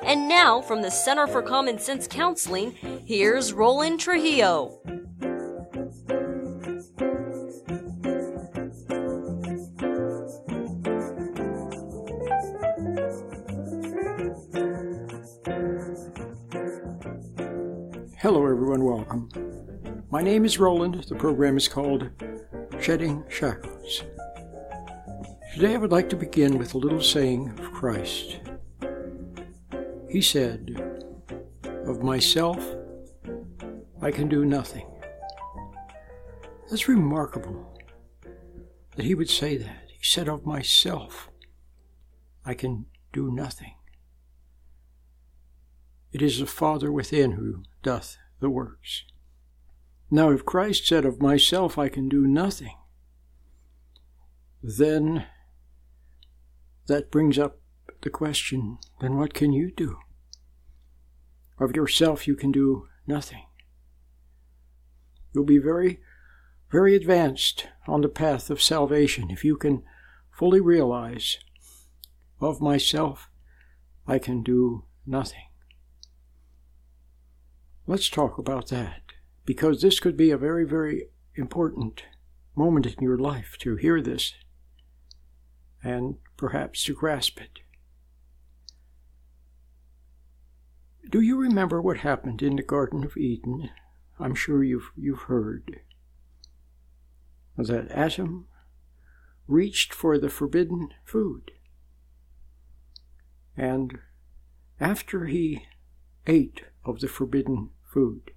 And now, from the Center for Common Sense Counseling, here's Roland Trujillo. Hello everyone, welcome. My name is Roland. The program is called Shedding Shackles. Today I would like to begin with a little saying of Christ. He said, "Of myself, I can do nothing." That's remarkable that he would say that. He said, "Of myself, I can do nothing. It is the Father within who doth the works." Now, if Christ said, "Of myself I can do nothing," then that brings up the question, then what can you do? Of yourself you can do nothing. You'll be very, very advanced on the path of salvation if you can fully realize, of myself I can do nothing. Let's talk about that, because this could be a very, very important moment in your life to hear this and perhaps to grasp it. Do you remember what happened in the Garden of Eden? I'm sure you've heard that Adam reached for the forbidden food, and after he ate of the forbidden food,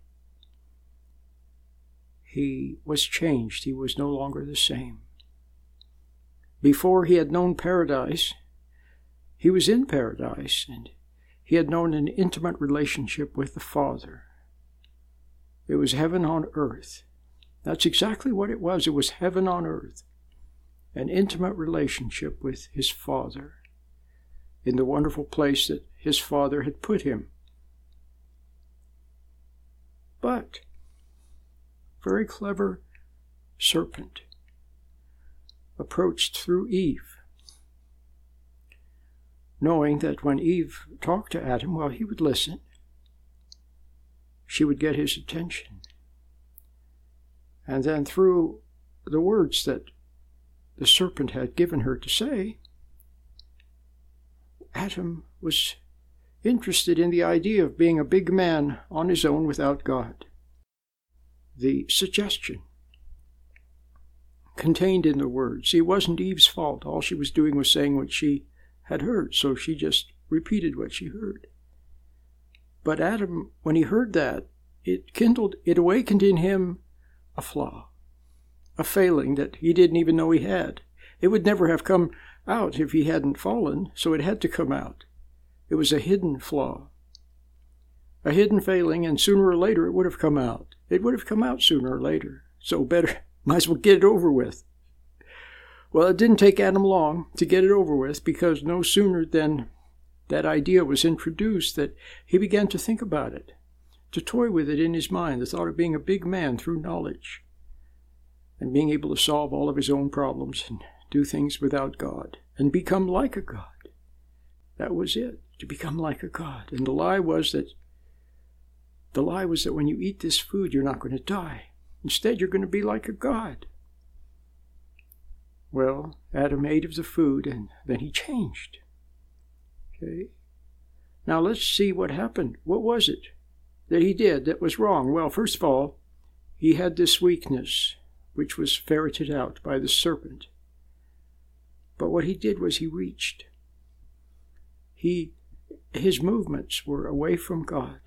he was changed. He was no longer the same. Before he had known paradise, he was in paradise, and he had known an intimate relationship with the Father. It was heaven on earth. That's exactly what it was. It was heaven on earth, an intimate relationship with his Father in the wonderful place that his Father had put him. But very clever serpent approached through Eve, knowing that when Eve talked to Adam, well, he would listen. She would get his attention. And then through the words that the serpent had given her to say, Adam was interested in the idea of being a big man on his own without God. The suggestion contained in the words, it wasn't Eve's fault. All she was doing was saying what she had heard, so she just repeated what she heard. But Adam, when he heard that, it awakened in him a flaw, a failing that he didn't even know he had. It would never have come out if he hadn't fallen, so it had to come out. It was a hidden flaw, a hidden failing, and sooner or later it would have come out. It would have come out sooner or later, so might as well get it over with. Well, it didn't take Adam long to get it over with, because no sooner than that idea was introduced that he began to think about it, to toy with it in his mind, the thought of being a big man through knowledge and being able to solve all of his own problems and do things without God and become like a God. That was it, to become like a God. And the lie was that when you eat this food, you're not going to die. Instead, you're going to be like a God. Well, Adam ate of the food, and then he changed. Okay? Now let's see what happened. What was it that he did that was wrong? Well, first of all, he had this weakness, which was ferreted out by the serpent. But what he did was he reached. His movements were away from God.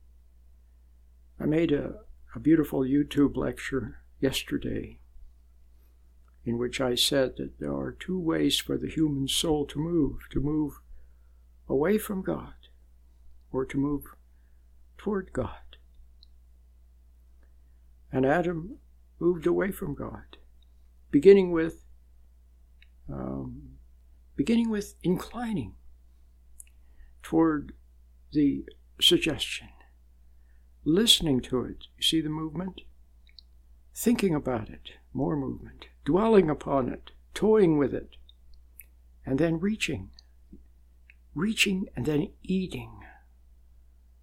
I made a beautiful YouTube lecture yesterday in which I said that there are two ways for the human soul to move away from God or to move toward God. And Adam moved away from God, beginning with inclining toward the suggestion, listening to it. You see the movement? Thinking about it, more movement, dwelling upon it, toying with it, and then reaching and then eating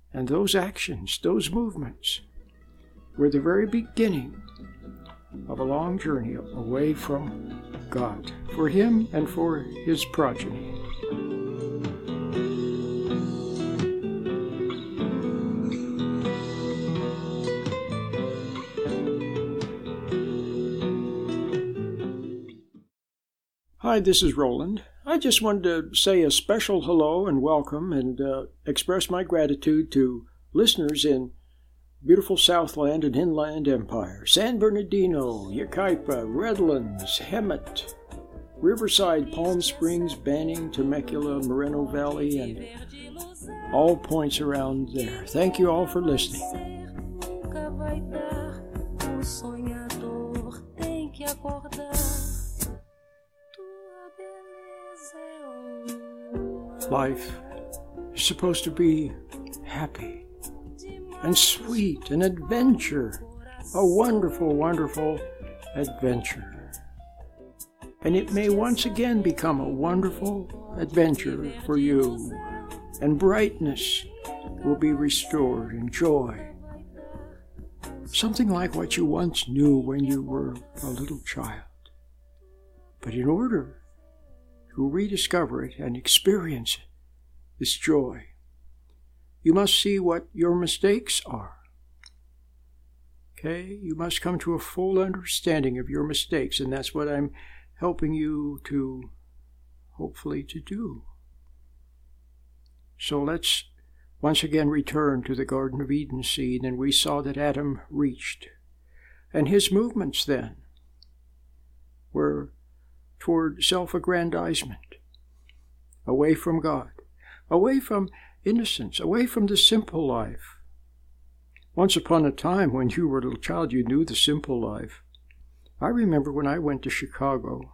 And those actions, those movements, were the very beginning of a long journey away from God, for him and for his progeny. Hi, this is Roland. I just wanted to say a special hello and welcome and express my gratitude to listeners in beautiful Southland and Inland Empire, San Bernardino, Yucaipa, Redlands, Hemet, Riverside, Palm Springs, Banning, Temecula, Moreno Valley, and all points around there. Thank you all for listening. Life is supposed to be happy and sweet, an adventure, a wonderful, wonderful adventure. And it may once again become a wonderful adventure for you, and brightness will be restored and joy. Something like what you once knew when you were a little child. But in order to rediscover it and experience this joy, you must see what your mistakes are. Okay? You must come to a full understanding of your mistakes, and that's what I'm helping you to, hopefully, to do. So let's once again return to the Garden of Eden scene, and we saw that Adam reached. And his movements then were toward self-aggrandizement, away from God, away from innocence, away from the simple life. Once upon a time, when you were a little child, you knew the simple life. I remember when I went to Chicago,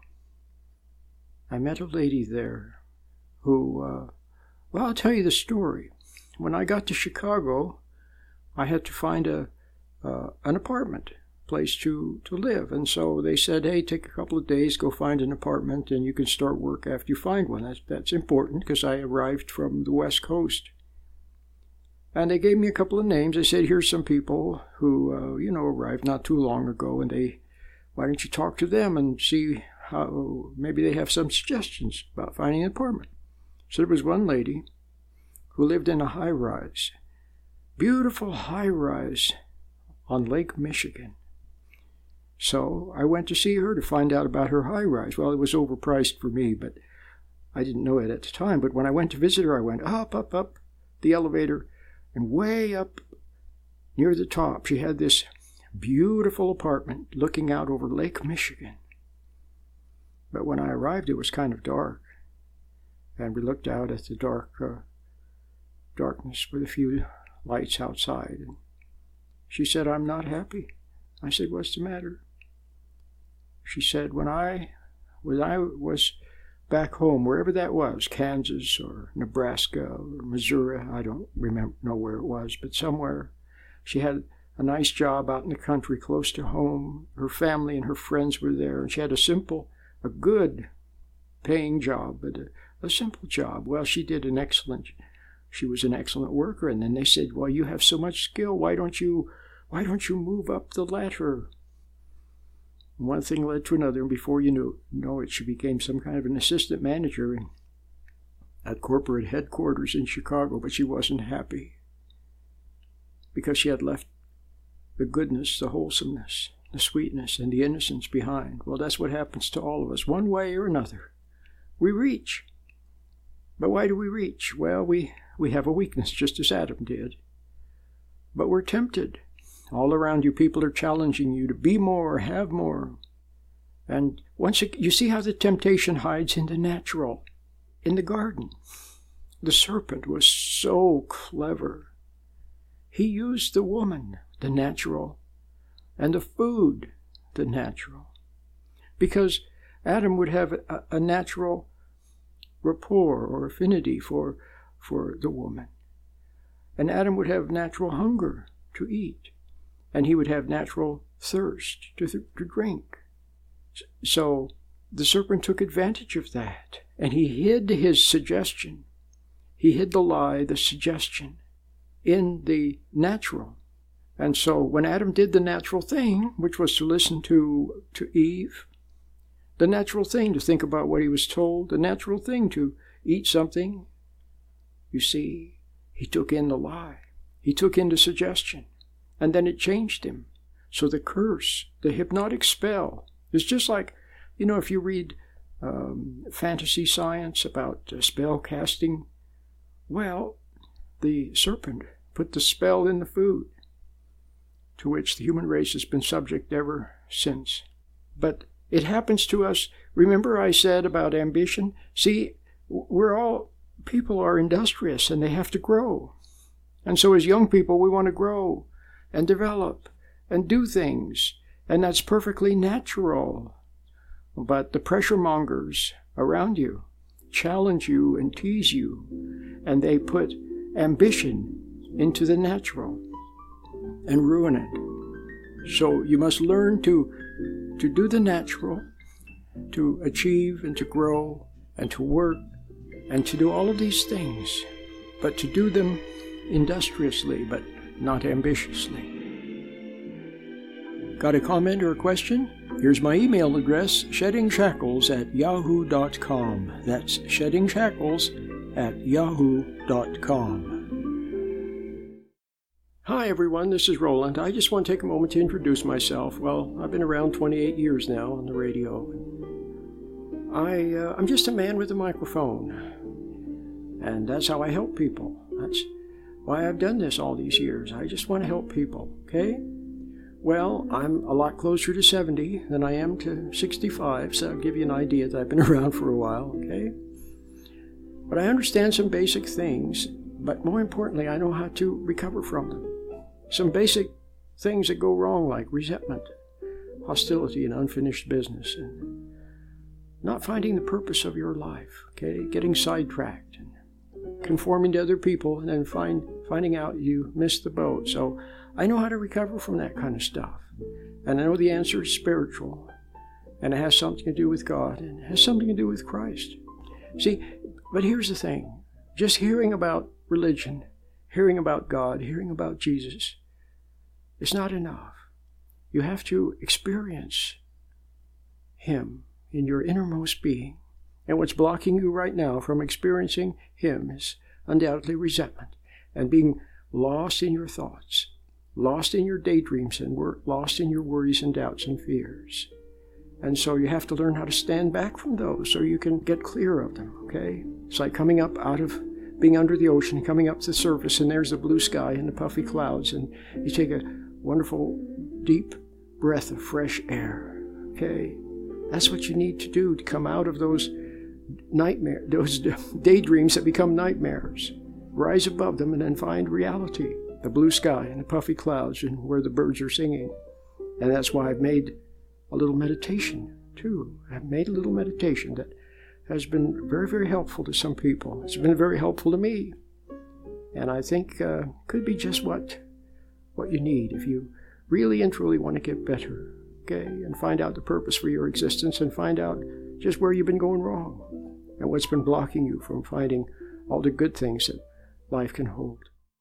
I met a lady there who, I'll tell you the story. When I got to Chicago, I had to find an apartment, place to live. And so they said, hey, take a couple of days, go find an apartment, and you can start work after you find one. That's important, because I arrived from the West Coast. And they gave me a couple of names. They said, here's some people who, arrived not too long ago, and why don't you talk to them and see how maybe they have some suggestions about finding an apartment. So there was one lady who lived in a high-rise, beautiful high-rise on Lake Michigan. So I went to see her to find out about her high-rise. Well, it was overpriced for me, but I didn't know it at the time. But when I went to visit her, I went up the elevator, and way up near the top, she had this beautiful apartment looking out over Lake Michigan. But when I arrived, it was kind of dark, and we looked out at the darkness with a few lights outside. And she said, I'm not happy. I said, what's the matter? She said, when I was back home, wherever that was, Kansas or Nebraska or Missouri, I don't know where it was, but somewhere, she had a nice job out in the country close to home. Her family and her friends were there, and she had a good paying job, but a simple job. Well, she was an excellent worker. And then they said, well, you have so much skill, why don't you move up the ladder? One thing led to another, and before you know it, she became some kind of an assistant manager at corporate headquarters in Chicago, but she wasn't happy because she had left the goodness, the wholesomeness, the sweetness, and the innocence behind. Well, that's what happens to all of us, one way or another. We reach. But why do we reach? Well, we have a weakness, just as Adam did. But we're tempted. All around you, people are challenging you to be more, have more. And you see how the temptation hides in the natural, in the garden. The serpent was so clever. He used the woman, the natural, and the food, the natural. Because Adam would have a natural rapport or affinity for the woman. And Adam would have natural hunger to eat. And he would have natural thirst to drink. So the serpent took advantage of that, and he hid his suggestion. He hid the lie, the suggestion, in the natural. And so when Adam did the natural thing, which was to listen to Eve, the natural thing to think about what he was told, the natural thing to eat something, you see, he took in the lie. He took in the suggestion. And then it changed him. So the curse, the hypnotic spell, is just like, if you read fantasy science about spell casting, well, the serpent put the spell in the food, to which the human race has been subject ever since. But it happens to us. Remember I said about ambition? See, people are industrious and they have to grow. And so as young people, we want to grow and develop and do things. And that's perfectly natural. But the pressure mongers around you challenge you and tease you. And they put ambition into the natural and ruin it. So you must learn to do the natural, to achieve and to grow and to work and to do all of these things, but to do them industriously, but not ambitiously. Got a comment or a question? Here's my email address, sheddingshackles@yahoo.com. That's sheddingshackles@yahoo.com. Hi everyone, this is Roland. I just want to take a moment to introduce myself. Well, I've been around 28 years now on the radio. I'm just a man with a microphone. And that's how I help people. That's why I've done this all these years. I just want to help people, okay? Well, I'm a lot closer to 70 than I am to 65, so I'll give you an idea that I've been around for a while, okay? But I understand some basic things, but more importantly, I know how to recover from them. Some basic things that go wrong, like resentment, hostility, and unfinished business, and not finding the purpose of your life, okay? Getting sidetracked, and conforming to other people, and then finding out you missed the boat. So I know how to recover from that kind of stuff. And I know the answer is spiritual, and it has something to do with God, and it has something to do with Christ. See, but here's the thing. Just hearing about religion, hearing about God, hearing about Jesus, is not enough. You have to experience Him in your innermost being. And what's blocking you right now from experiencing Him is undoubtedly resentment and being lost in your thoughts, lost in your daydreams, and lost in your worries and doubts and fears. And so you have to learn how to stand back from those so you can get clear of them, okay? It's like coming up out of being under the ocean, coming up to the surface, and there's the blue sky and the puffy clouds, and you take a wonderful, deep breath of fresh air, okay? That's what you need to do to come out of those those daydreams that become nightmares. Rise above them and then find reality, the blue sky and the puffy clouds and where the birds are singing. And that's why I've made a little meditation, too. I've made a little meditation that has been very, very helpful to some people. It's been very helpful to me. And I think could be just what you need if you really and truly want to get better, okay? And find out the purpose for your existence and find out just where you've been going wrong and what's been blocking you from finding all the good things that life can hold.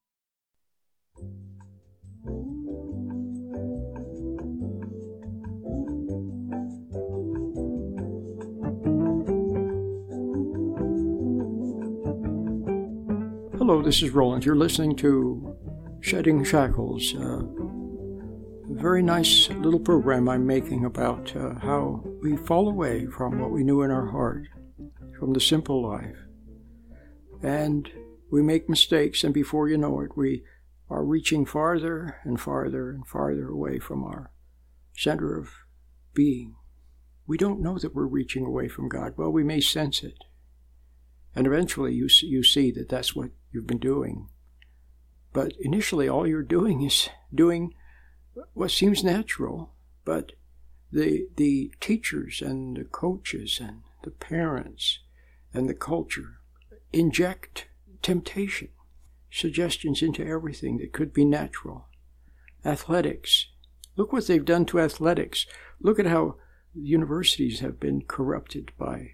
Hello, this is Roland. You're listening to Shedding Shackles, a very nice little program I'm making about how we fall away from what we knew in our heart, from the simple life. And we make mistakes, and before you know it, we are reaching farther and farther and farther away from our center of being. We don't know that we're reaching away from God. Well, we may sense it. And eventually you see that that's what you've been doing. But initially all you're doing is doing what seems natural, but the teachers and the coaches and the parents and the culture inject temptation, suggestions into everything that could be natural. Athletics. Look what they've done to athletics. Look at how universities have been corrupted by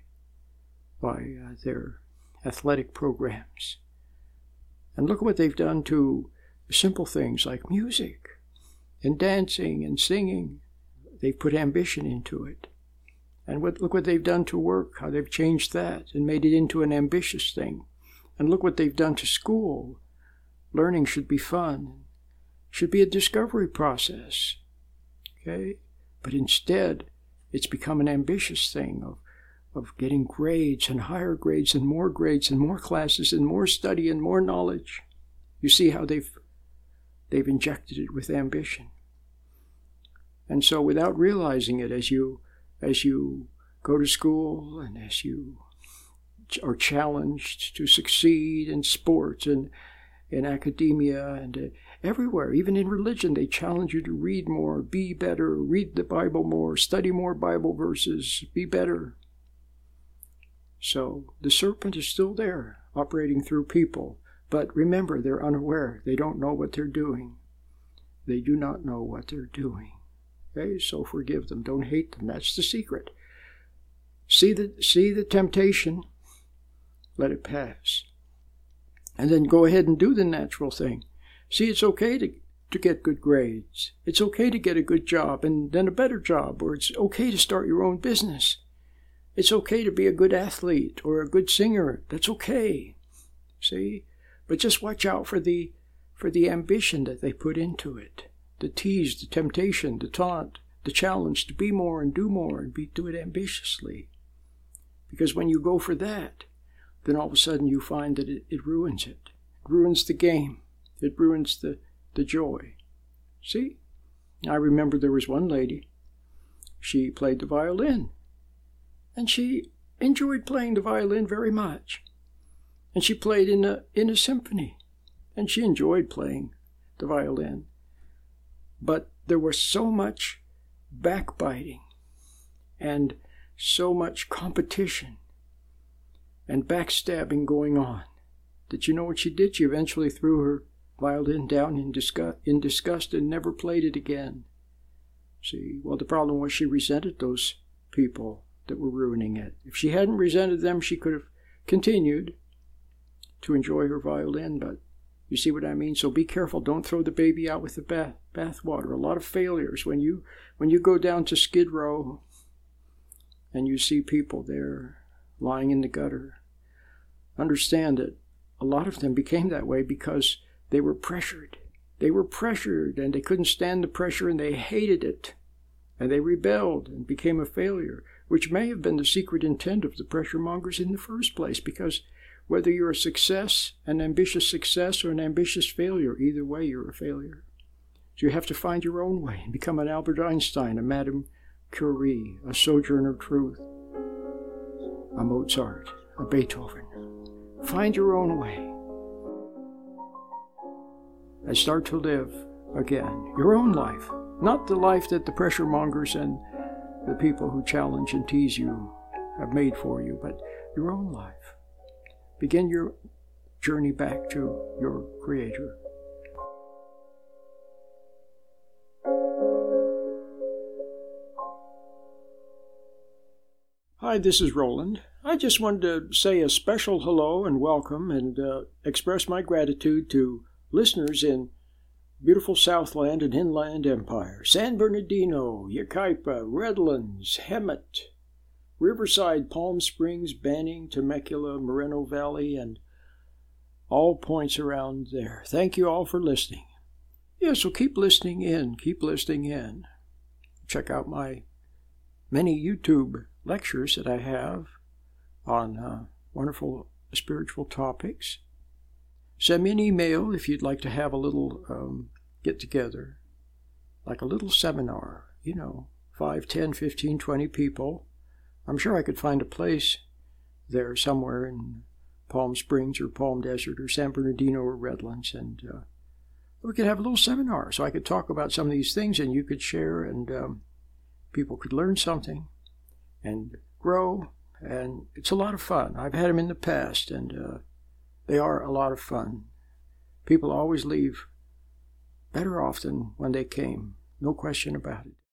their athletic programs. And look what they've done to simple things like music and dancing and singing. They've put ambition into it. And look what they've done to work, how they've changed that and made it into an ambitious thing. And look what they've done to school. Learning should be fun, should be a discovery process. Okay? But instead, it's become an ambitious thing of getting grades and higher grades and more classes and more study and more knowledge. You see how they've injected it with ambition. And so without realizing it, as you go to school and as you are challenged to succeed in sports and in academia and everywhere, even in religion, they challenge you to read more, be better, read the Bible more, study more Bible verses, be better. So the serpent is still there, operating through people. But remember, they're unaware. They don't know what they're doing. They do not know what they're doing. Okay, so forgive them. Don't hate them. That's the secret. See the temptation. Let it pass. And then go ahead and do the natural thing. See, it's okay to get good grades. It's okay to get a good job and then a better job. Or it's okay to start your own business. It's okay to be a good athlete or a good singer. That's okay. See? But just watch out for the ambition that they put into it. The tease, the temptation, the taunt, the challenge to be more and do it ambitiously. Because when you go for that, then all of a sudden you find that it ruins it. It ruins the game. It ruins the joy. See? I remember there was one lady. She played the violin. And she enjoyed playing the violin very much. And she played in a symphony. And she enjoyed playing the violin. But there was so much backbiting and so much competition and backstabbing going on that you know what she did? She eventually threw her violin down in disgust and never played it again. See, well, the problem was she resented those people that were ruining it. If she hadn't resented them, she could have continued to enjoy her violin, but you see what I mean? So be careful. Don't throw the baby out with the bathwater. A lot of failures. When you go down to Skid Row and you see people there lying in the gutter, understand that a lot of them became that way because they were pressured. They were pressured and they couldn't stand the pressure and they hated it. And they rebelled and became a failure, which may have been the secret intent of the pressure mongers in the first place, because whether you're a success, an ambitious success, or an ambitious failure, either way you're a failure. So you have to find your own way and become an Albert Einstein, a Madame Curie, a Sojourner Truth, a Mozart, a Beethoven. Find your own way and start to live again your own life, not the life that the pressure mongers and the people who challenge and tease you have made for you, but your own life. Begin your journey back to your Creator. Hi, this is Roland. I just wanted to say a special hello and welcome and express my gratitude to listeners in beautiful Southland and Inland Empire, San Bernardino, Yucaipa, Redlands, Hemet, Riverside, Palm Springs, Banning, Temecula, Moreno Valley, and all points around there. Thank you all for listening. Yeah, so keep listening in. Check out my many YouTube lectures that I have on wonderful spiritual topics. Send me an email if you'd like to have a little get-together, like a little seminar, 5, 10, 15, 20 people. I'm sure I could find a place there somewhere in Palm Springs or Palm Desert or San Bernardino or Redlands, and we could have a little seminar so I could talk about some of these things and you could share and people could learn something and grow, and it's a lot of fun. I've had them in the past, and they are a lot of fun. People always leave better off than when they came, no question about it.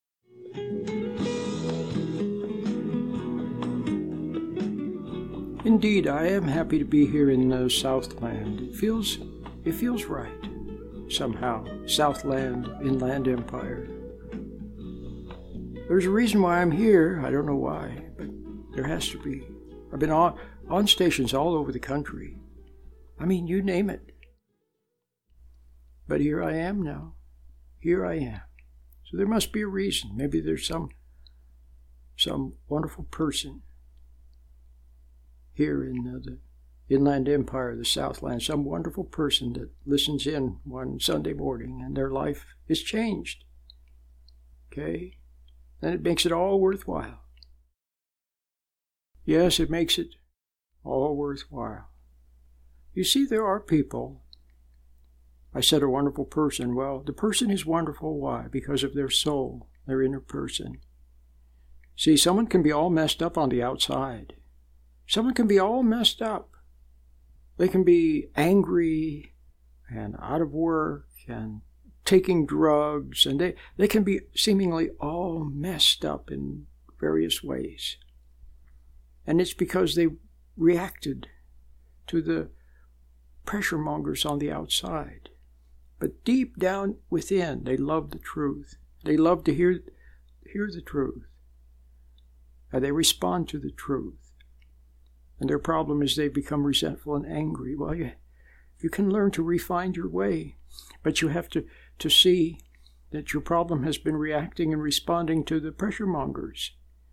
Indeed, I am happy to be here in Southland. It feels right. somehow. Southland, Inland Empire. There's a reason why I'm here. I don't know why, but there has to be. I've been on stations all over the country. I mean, you name it. But here I am now. Here I am. So there must be a reason. Maybe there's some wonderful person here in the Inland Empire, the Southland, some wonderful person that listens in one Sunday morning and their life is changed. Okay? Then it makes it all worthwhile. Yes, it makes it all worthwhile. You see, there are people. I said a wonderful person. Well, the person is wonderful. Why? Because of their soul, their inner person. See, someone can be all messed up on the outside. Someone can be all messed up. They can be angry and out of work and taking drugs, and they can be seemingly all messed up in various ways. And it's because they reacted to the pressure mongers on the outside. But deep down within, they love the truth. They love to hear the truth. And they respond to the truth. And their problem is they become resentful and angry. Well, you can learn to refine your way, but you have to see that your problem has been reacting and responding to the pressure mongers.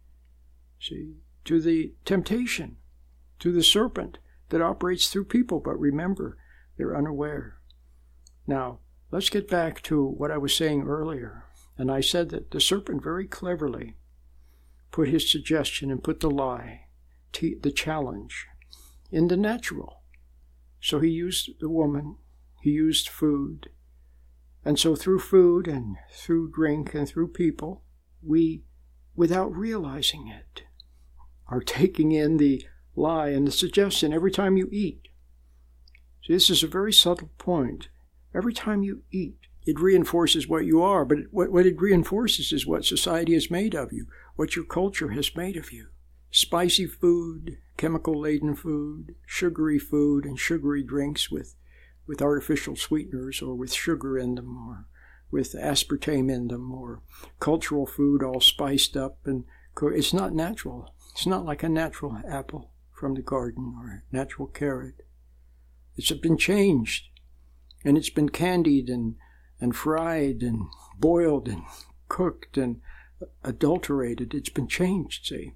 See, to the temptation, to the serpent that operates through people. But remember, they're unaware. Now, let's get back to what I was saying earlier. And I said that the serpent very cleverly put his suggestion and put the lie, the challenge, in the natural. So he used the woman, he used food. And so through food and through drink and through people, we, without realizing it, are taking in the lie and the suggestion every time you eat. See, this is a very subtle point. Every time you eat, it reinforces what you are, but what it reinforces is what society has made of you, what your culture has made of you. Spicy food, chemical-laden food, sugary food, and sugary drinks with artificial sweeteners or with sugar in them or with aspartame in them, or cultural food all spiced up and it's not natural. It's not like a natural apple from the garden or a natural carrot. It's been changed, and it's been candied and fried and boiled and cooked and adulterated. It's been changed, see.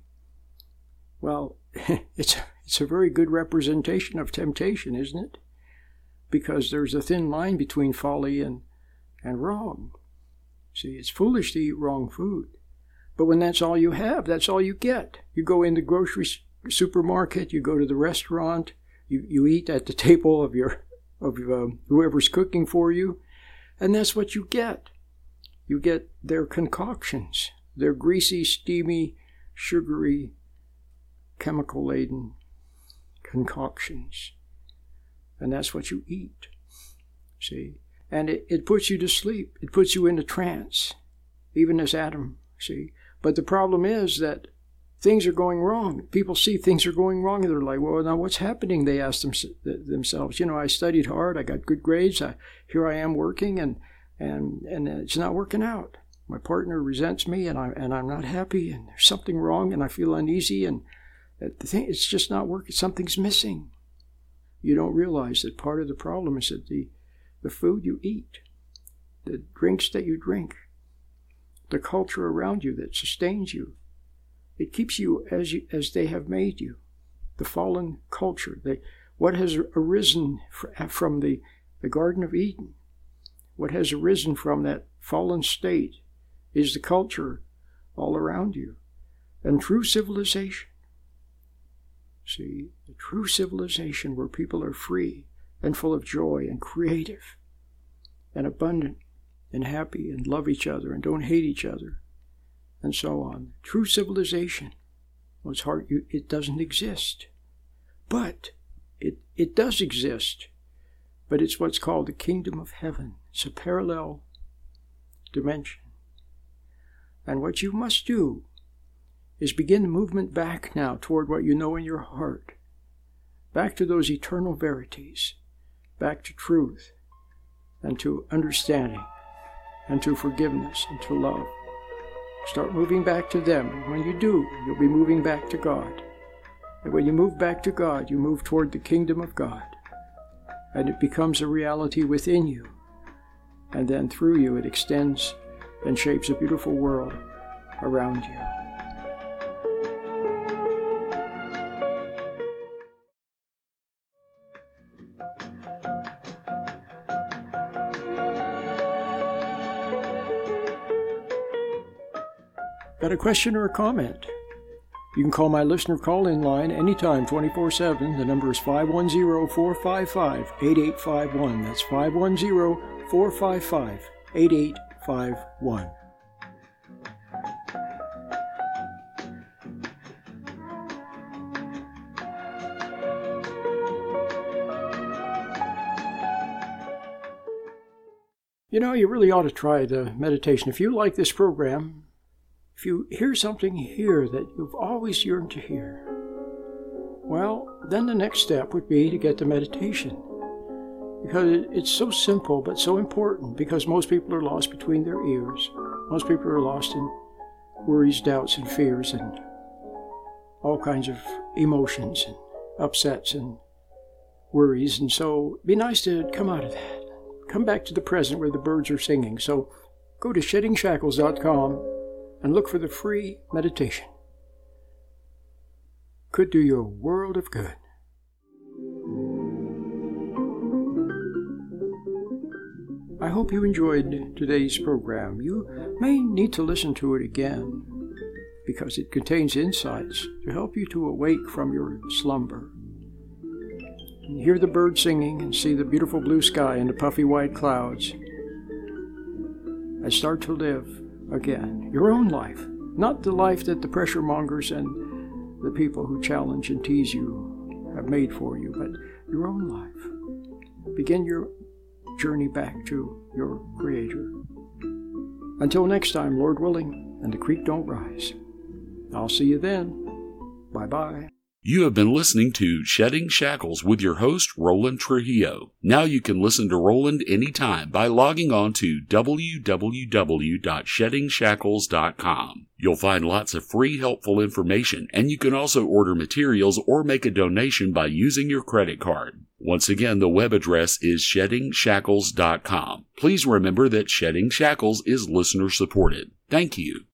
Well, it's a very good representation of temptation, isn't it? Because there's a thin line between folly and wrong. See, it's foolish to eat wrong food. But when that's all you have, that's all you get. You go in the grocery supermarket, you go to the restaurant, you eat at the table of whoever's cooking for you, and that's what you get. You get their concoctions, their greasy, steamy, sugary, chemical-laden concoctions. And that's what you eat, see? And it puts you to sleep. It puts you in a trance, even as Adam, see? But the problem is that things are going wrong. People see things are going wrong, and they're like, well, now what's happening? They ask themselves. I studied hard. I got good grades. Here I am working, and it's not working out. My partner resents me, and I'm not happy, and there's something wrong, and I feel uneasy, and it's just not working. Something's missing. You don't realize that part of the problem is that the food you eat, the drinks that you drink, the culture around you that sustains you, it keeps you as they have made you. The fallen culture, what has arisen from the Garden of Eden, what has arisen from that fallen state is the culture all around you. And true civilization, see, the true civilization where people are free and full of joy and creative and abundant and happy and love each other and don't hate each other and so on. True civilization, well, it's hard, it doesn't exist. But it does exist. But it's what's called the kingdom of heaven. It's a parallel dimension. And what you must do is begin the movement back now toward what you know in your heart, back to those eternal verities, back to truth, and to understanding and to forgiveness and to love. Start moving back to them. And when you do, you'll be moving back to God. And when you move back to God, you move toward the kingdom of God. And it becomes a reality within you. And then through you, it extends and shapes a beautiful world around you. Got a question or a comment? You can call my listener call-in line anytime, 24/7. The number is 510-455-8851. That's 510-455-8851. You know, you really ought to try the meditation. If you like this program, if you hear something here that you've always yearned to hear, well, then the next step would be to get the meditation. Because it's so simple but so important, because most people are lost between their ears. Most people are lost in worries, doubts, and fears, and all kinds of emotions and upsets and worries. And so it'd be nice to come out of that. Come back to the present where the birds are singing. So go to SheddingShackles.com and look for the free meditation. Could do you a world of good. I hope you enjoyed today's program. You may need to listen to it again because it contains insights to help you to awake from your slumber. And hear the birds singing and see the beautiful blue sky and the puffy white clouds. And start to live again, your own life, not the life that the pressure mongers and the people who challenge and tease you have made for you, but your own life. Begin your journey back to your Creator. Until next time, Lord willing, and the creek don't rise. I'll see you then. Bye-bye. You have been listening to Shedding Shackles with your host, Roland Trujillo. Now you can listen to Roland anytime by logging on to www.SheddingShackles.com. You'll find lots of free, helpful information, and you can also order materials or make a donation by using your credit card. Once again, the web address is SheddingShackles.com. Please remember that Shedding Shackles is listener-supported. Thank you.